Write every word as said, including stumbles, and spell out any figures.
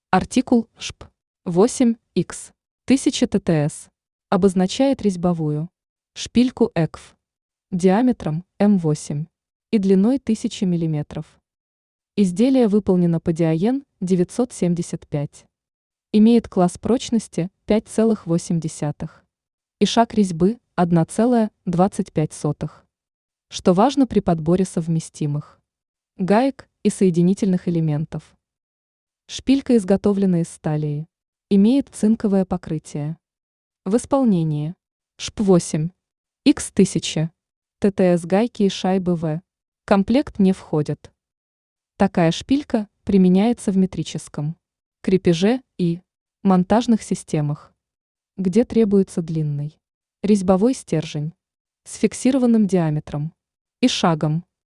Артикул Ш П восемь икс тысяча Т Т С обозначает резьбовую шпильку Э К Ф диаметром М восемь и длиной тысяча миллиметров. Изделие выполнено по Диаен девятьсот семьдесят пять. Имеет класс прочности пять целых восемь десятых и шаг резьбы одна целая двадцать пять сотых, что важно при подборе совместимых гаек и соединительных элементов. Шпилька изготовлена из стали. Имеет цинковое покрытие. В исполнении Ш П восемь икс тысяча Т Т С гайки и шайбы В комплект не входят. Такая шпилька применяется в метрическом крепеже и монтажных системах, где требуется длинный резьбовой стержень с фиксированным диаметром и шагом